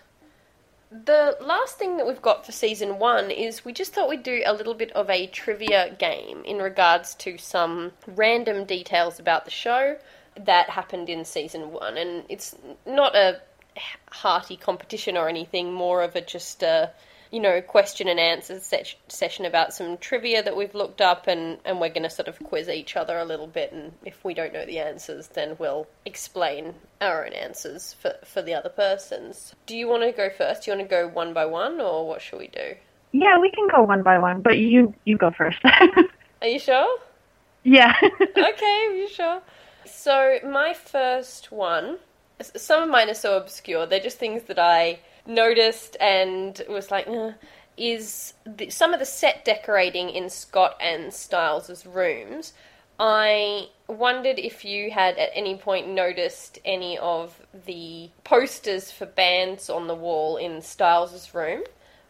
The last thing that we've got for season one is we just thought we'd do a little bit of a trivia game in regards to some random details about the show that happened in season one. And it's not a hearty competition or anything, more of a just a, you know, question and answer se- session about some trivia that we've looked up, and, and we're going to sort of quiz each other a little bit, and if we don't know the answers, then we'll explain our own answers for, for the other persons. Do you want to go first? Do you want to go one by one, or what should we do? Yeah, we can go one by one, but you, you go first. Are you sure? Yeah. Okay, are you sure? So, my first one, some of mine are so obscure, they're just things that I noticed and was like, eh, is the, some of the set decorating in Scott and Stiles' rooms. I wondered if you had at any point noticed any of the posters for bands on the wall in Stiles' room,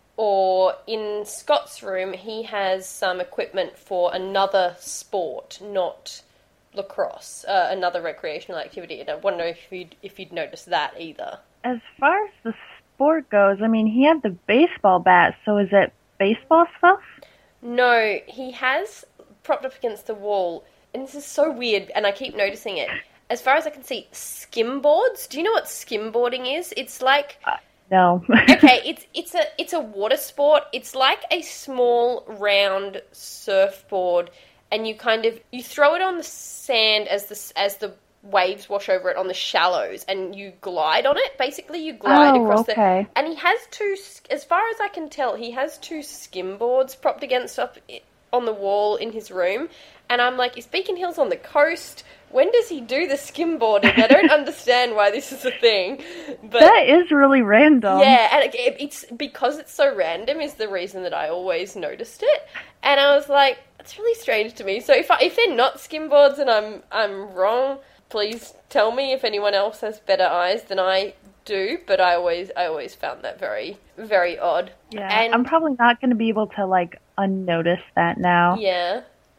or in Scott's room he has some equipment for another sport, not lacrosse, uh, another recreational activity, and I wonder if you'd, if you'd noticed that either. As far as the sport goes, I mean, he had the baseball bat, so is it baseball stuff? No, he has, propped up against the wall, and this is so weird, and I keep noticing it. As far as I can see, skimboards. Do you know what skimboarding is? It's like... Uh, no. okay, it's it's a it's a water sport. It's like a small, round surfboard, and you kind of, you throw it on the sand as the as the waves wash over it on the shallows, and you glide on it. Basically, you glide oh, across okay. the... And he has two, as far as I can tell, he has two skimboards propped against up on the wall in his room. And I'm like, is Beacon Hills on the coast? When does he do the skimboarding? I don't understand why this is a thing. But that is really random. Yeah, and it, it's because it's so random is the reason that I always noticed it. And I was like, it's really strange to me. So if I, if they're not skimboards and I'm I'm wrong, please tell me if anyone else has better eyes than I do. But I always I always found that very, very odd. Yeah, and, I'm probably not going to be able to, like, unnotice that now. Yeah.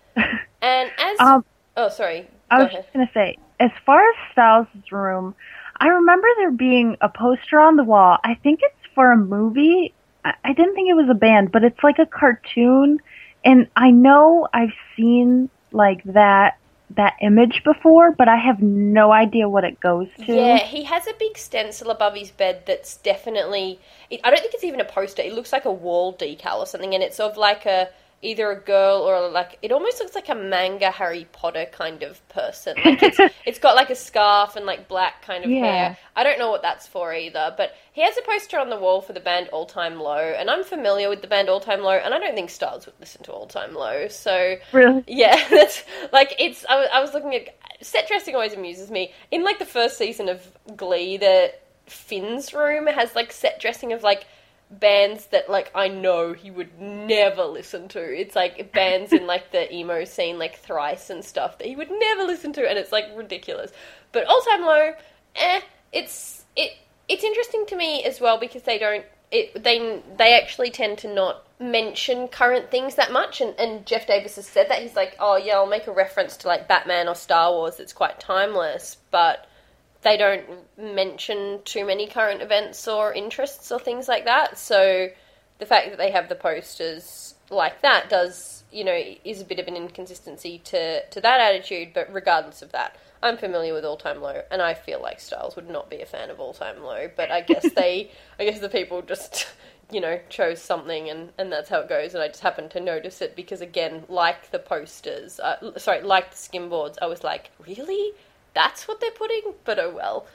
And as... um, oh, sorry. I Go was ahead. just going to say, as far as Stiles' room, I remember there being a poster on the wall. I think it's for a movie. I, I didn't think it was a band, but it's like a cartoon. And I know I've seen, like, that that image before, but I have no idea what it goes to. Yeah, he has a big stencil above his bed that's definitely... It, I don't think it's even a poster. It looks like a wall decal or something, and it's of like a... either a girl or like, it almost looks like a manga Harry Potter kind of person. Like it's it's got like a scarf and like black kind of yeah. hair. I don't know what that's for either, but he has a poster on the wall for the band All Time Low, and I'm familiar with the band All Time Low, and I don't think Stiles would listen to All Time Low, so... Really? Yeah, that's, like, it's, I, I was looking at, set dressing always amuses me. In like the first season of Glee, the Finn's room has like set dressing of like bands that, like, I know he would never listen to. It's, like, bands in, like, the emo scene, like, Thrice and stuff, that he would never listen to, and it's, like, ridiculous. But All Time Low, eh, it's, it, it's interesting to me as well, because they don't, it, they, they actually tend to not mention current things that much, and, and Jeff Davis has said that. He's like, oh, yeah, I'll make a reference to, like, Batman or Star Wars that's quite timeless, but... they don't mention too many current events or interests or things like that. So the fact that they have the posters like that does, you know, is a bit of an inconsistency to, to that attitude. But regardless of that, I'm familiar with All Time Low, and I feel like Styles would not be a fan of All Time Low. But I guess they, I guess the people just, you know, chose something, and, and that's how it goes. And I just happened to notice it because, again, like the posters, uh, sorry, like the skim boards, I was like, really? That's what they're putting? But oh well.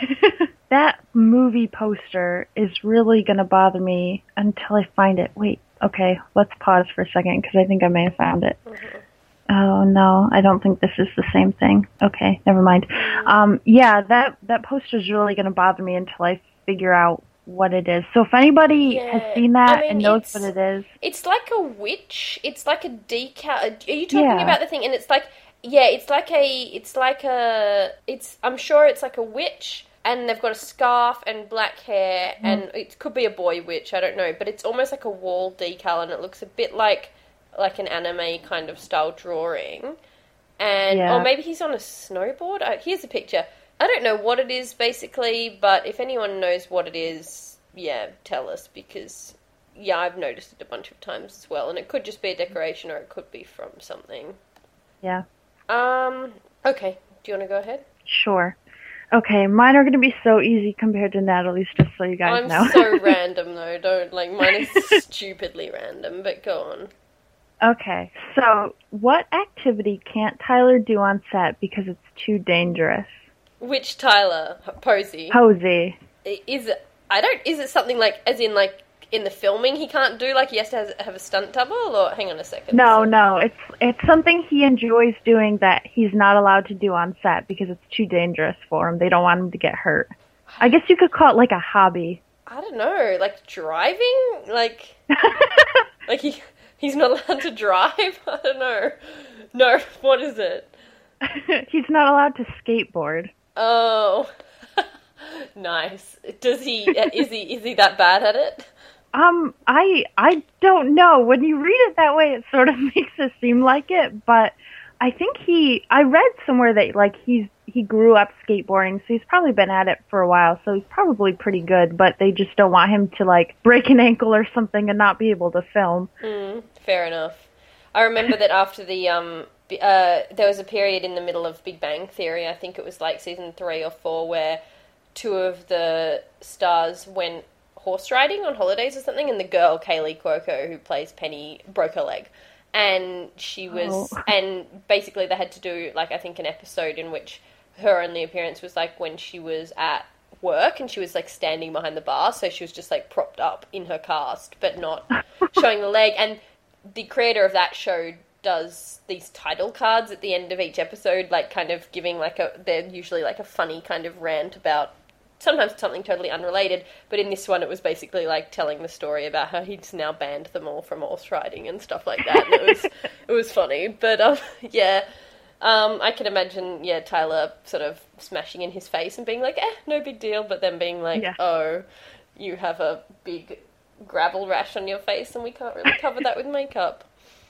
That movie poster is really going to bother me until I find it. Wait, okay, let's pause for a second because I think I may have found it. Mm-hmm. Oh, no, I don't think this is the same thing. Okay, never mind. Mm-hmm. Um, yeah, that, that poster is really going to bother me until I figure out what it is. So if anybody yeah. has seen that I mean, and knows what it is. It's like a witch. It's like a decal. Are you talking yeah. about the thing? And it's like... Yeah, it's like a, it's like a, it's, I'm sure it's like a witch, and they've got a scarf and black hair, mm. and it could be a boy witch, I don't know, but it's almost like a wall decal, and it looks a bit like, like an anime kind of style drawing, and, yeah. or maybe he's on a snowboard. Oh, here's a picture. I don't know what it is, basically, but if anyone knows what it is, yeah, tell us, because, yeah, I've noticed it a bunch of times as well, and it could just be a decoration, or it could be from something. Yeah. Um, okay. Do you want to go ahead? Sure. Okay, mine are going to be so easy compared to Natalie's, just so you guys I'm know. I'm so random, though. Don't, like, mine is stupidly random, but go on. Okay, so what activity can't Tyler do on set because it's too dangerous? Which Tyler? Posey? Posey. Is it, I don't, is it something like, as in, like, in the filming he can't do, like he has to have, have a stunt double, or hang on a second. No, so. no, it's it's something he enjoys doing that he's not allowed to do on set because it's too dangerous for him. They don't want him to get hurt. I guess you could call it like a hobby. I don't know, like driving? Like, like he he's not allowed to drive? I don't know. No, what is it? He's not allowed to skateboard. Oh, nice. Does he, is he, is he that bad at it? Um, I I don't know. When you read it that way, it sort of makes it seem like it, but I think he, I read somewhere that, like, he's, he grew up skateboarding, so he's probably been at it for a while, so he's probably pretty good, but they just don't want him to, like, break an ankle or something and not be able to film. Mm, fair enough. I remember that after the, um, uh, there was a period in the middle of Big Bang Theory, I think it was, like, season three or four, where two of the stars went horse riding on holidays or something, and the girl, Kaylee Cuoco, who plays Penny, broke her leg. And she was, oh. and basically they had to do, like, I think an episode in which her only appearance was, like, when she was at work, and she was, like, standing behind the bar, so she was just, like, propped up in her cast, but not showing the leg. And the creator of that show does these title cards at the end of each episode, like, kind of giving, like, a, they're usually, like, a funny kind of rant about sometimes something totally unrelated, but in this one it was basically like telling the story about how he's now banned them all from horse riding and stuff like that. And it was it was funny, but um, yeah, um, I can imagine yeah Tyler sort of smashing in his face and being like, eh, no big deal, but then being like, yeah. oh, you have a big gravel rash on your face and we can't really cover that with makeup.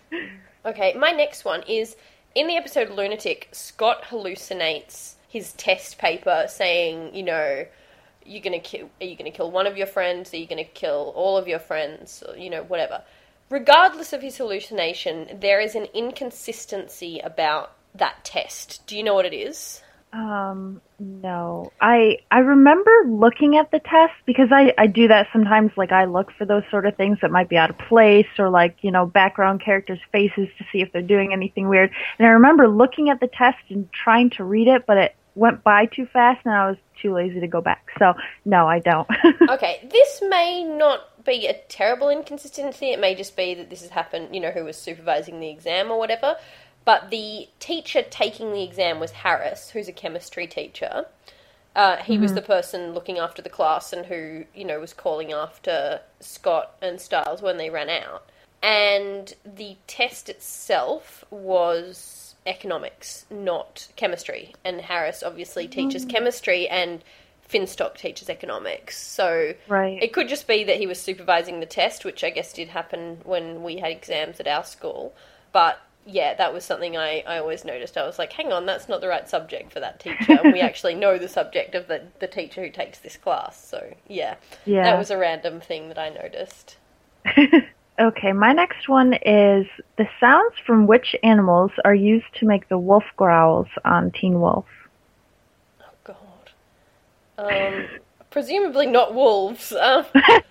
Okay, my next one is in the episode Lunatic, Scott hallucinates his test paper saying, you know, you're gonna kill, are you gonna kill one of your friends? Are you gonna kill all of your friends? Or, you know, whatever. Regardless of his hallucination, there is an inconsistency about that test. Do you know what it is? Um, no. I I remember looking at the test because I, I do that sometimes, like I look for those sort of things that might be out of place or like, you know, background characters' faces to see if they're doing anything weird. And I remember looking at the test and trying to read it, but it went by too fast and I was too lazy to go back. So, no, I don't. Okay, this may not be a terrible inconsistency. It may just be that this has happened, you know, who was supervising the exam or whatever. But the teacher taking the exam was Harris, who's a chemistry teacher. Uh, he mm-hmm. was the person looking after the class and who, you know, was calling after Scott and Styles when they ran out. And the test itself was economics, not chemistry. And Harris obviously teaches mm. chemistry and Finstock teaches economics. So right. It could just be that he was supervising the test, which I guess did happen when we had exams at our school. But yeah, that was something I, I always noticed. I was like, hang on, that's not the right subject for that teacher. And we actually know the subject of the, the teacher who takes this class. So, yeah, Yeah. that was a random thing that I noticed. Okay, my next one is the sounds from which animals are used to make the wolf growls on Teen Wolf? Oh, God. Um, presumably not wolves. Um,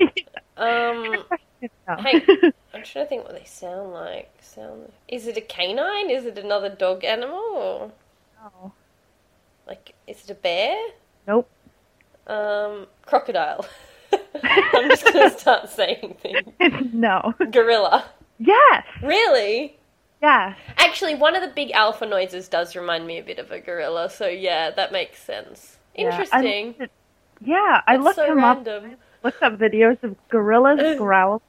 um, No. hey, I'm trying to think what they sound like. Sound Is it a canine? Is it another dog animal? Or, No. like, is it a bear? Nope. Um, crocodile. I'm just going to start saying things. No. Gorilla. Yes. Really? Yes. Actually, one of the big alpha noises does remind me a bit of a gorilla, so yeah, that makes sense. Yeah, Interesting. I, yeah, I That's looked so him random. up. Looked up videos of gorillas growl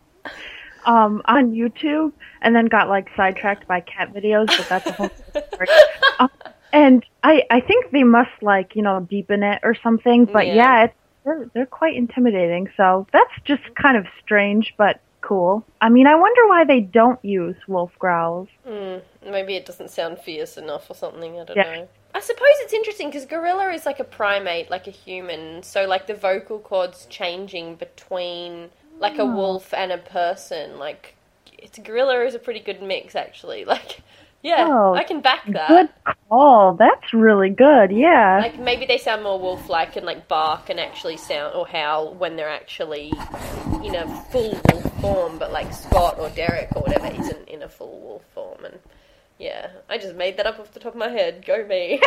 um, on YouTube, and then got like sidetracked by cat videos. But that's a whole story. um, and I, I think they must like you know deepen it or something. But Yeah. yeah, it's, they're they're quite intimidating. So that's just kind of strange, but cool. I mean, I wonder why they don't use wolf growls. Mm, maybe it doesn't sound fierce enough or something, I don't Yeah. know. I suppose it's interesting because gorilla is like a primate, like a human, so like the vocal cords changing between like a Oh. wolf and a person, like it's gorilla is a pretty good mix actually. Like yeah, Oh, I can back that. Good call. That's really good. Yeah. Like maybe they sound more wolf-like and like bark and actually sound or howl when they're actually in a full wolf form, but like Scott or Derek or whatever isn't in a full wolf form. And yeah, I just made that up off the top of my head. Go me.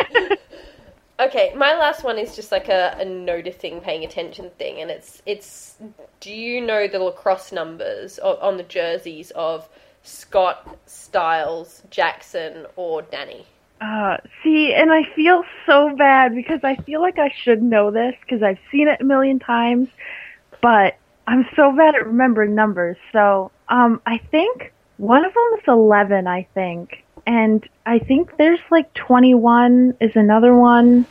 Okay, my last one is just like a, a noticing, paying attention thing, and it's it's. Do you know the lacrosse numbers o- on the jerseys of Scott, Styles, Jackson, or Danny? Uh, see, and I feel so bad because I feel like I should know this because I've seen it a million times, but I'm so bad at remembering numbers. So, um, I think one of them is eleven, I think, and I think there's like twenty-one is another one,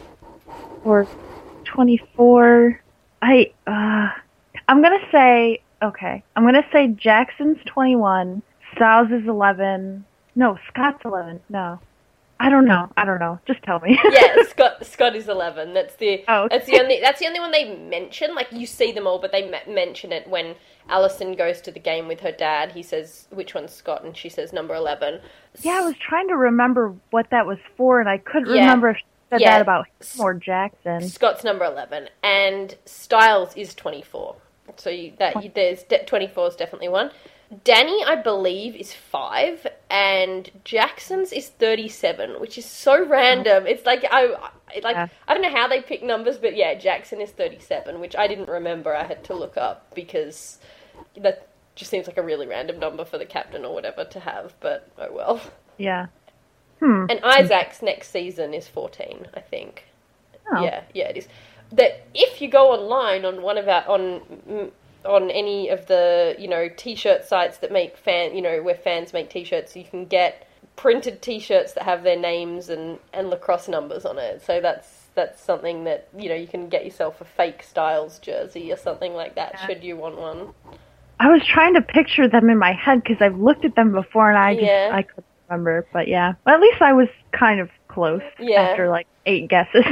or twenty-four. I, uh, I'm gonna say, okay, I'm gonna say Jackson's twenty-one, Styles is eleven, no, Scott's eleven, no. I don't know. I don't know. Just tell me. Yeah, Scott Scott is eleven. That's the Oh, okay. that's the only that's the only one they mention. Like you see them all, but they me- mention it when Alison goes to the game with her dad. He says which one's Scott, and she says number eleven. Yeah, I was trying to remember what that was for, and I couldn't Yeah. remember if she said Yeah. that about him or Jackson. Scott's number eleven, and Styles is twenty-four. So you, that you, there's de- twenty-four is definitely one. Danny, I believe, is five, and Jackson's is thirty-seven, which is so random. It's like I, I like Yeah. I don't know how they pick numbers, but yeah, Jackson is thirty-seven, which I didn't remember. I had to look up because that just seems like a really random number for the captain or whatever to have. But oh well. Yeah. Hmm. And Isaac's next season is fourteen, I think. Oh. Yeah, yeah, it is. That if you go online on one of our on mm, on any of the you know t-shirt sites that make fan you know where fans make t-shirts, you can get printed t-shirts that have their names and, and lacrosse numbers on it. So that's that's something that you know you can get yourself a fake Styles jersey or something like that Yeah. should you want one. I was trying to picture them in my head because I've looked at them before, and I just Yeah. I couldn't remember. But yeah, well, at least I was kind of close Yeah. after like eight guesses.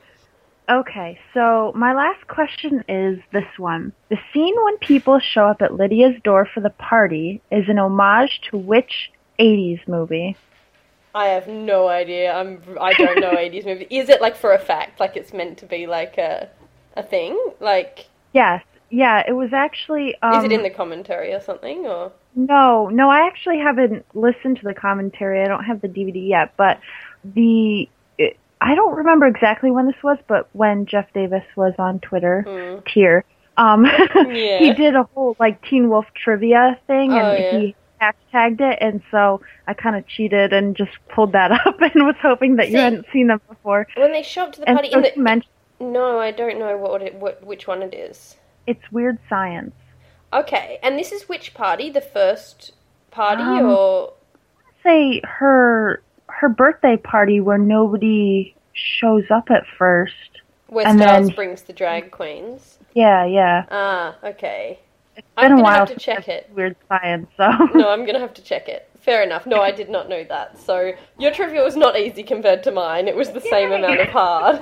Okay, so my last question is this one. The scene when people show up at Lydia's door for the party is an homage to which eighties movie? I have no idea. I'm I don't know eighties movies. Is it like for a fact? Like it's meant to be like a a thing? Like Yes, yeah, it was actually... Um, is it in the commentary or something? Or No, no, I actually haven't listened to the commentary. I don't have the D V D yet, but the... It, I don't remember exactly when this was, but when Jeff Davis was on Twitter, Hmm. tier, um, Yeah. he did a whole, like, Teen Wolf trivia thing, and Oh, yeah. he hashtagged it, and so I kind of cheated and just pulled that up and was hoping that you See- hadn't seen them before. when they show up to the And party so in the he mentioned no, I don't know what it what which one it is. it's Weird Science. Okay, and this is which party? The first party Um, or Say her her birthday party where nobody shows up at first. where and Styles then- brings the drag queens? Yeah, yeah. Ah, okay. It's I'm been a gonna while have to since check I've it. seen Weird Science, so No, I'm gonna have to check it Fair enough. No, I did not know that. So your trivia was not easy compared to mine. It was the same Yay. amount of hard.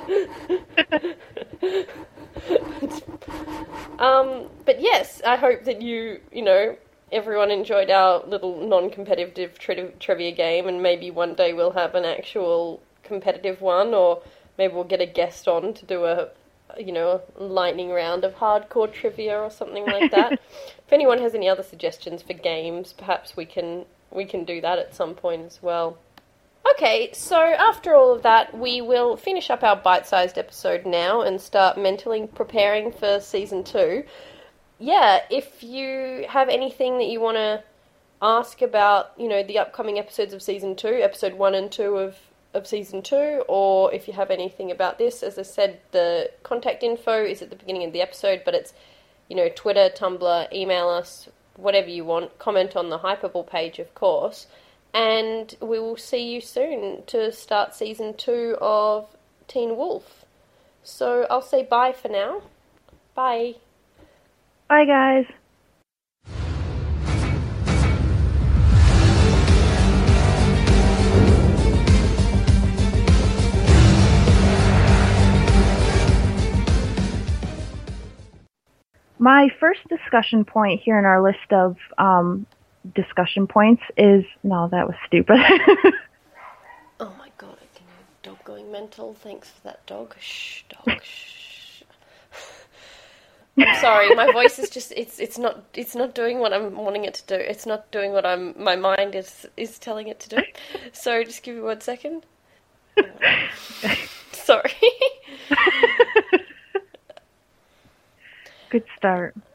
um, but yes, I hope that you, you know, everyone enjoyed our little non-competitive tri- trivia game, and maybe one day we'll have an actual competitive one, or maybe we'll get a guest on to do a, you know, a lightning round of hardcore trivia or something like that. If anyone has any other suggestions for games, perhaps we can we can do that at some point as well. Okay, so after all of that, we will finish up our bite-sized episode now and start mentally preparing for season two. Yeah, if you have anything that you want to ask about, you know, the upcoming episodes of season two, episode one and two of, of season two, or if you have anything about this, as I said, the contact info is at the beginning of the episode, but it's, you know, Twitter, Tumblr, email us, whatever you want, comment on the Hypable page, of course, and we will see you soon to start season two of Teen Wolf. So I'll say bye for now. Bye. Bye, guys. My first discussion point here in our list of um, discussion points is... No, that was stupid. Oh my god, I can hear a dog going mental. Thanks for that, dog. Shh, dog, shh. I'm sorry, my voice is just, it's it's not it's not doing what I'm wanting it to do. It's not doing what I'm my mind is, is telling it to do. So just give me one second. Sorry. Good start.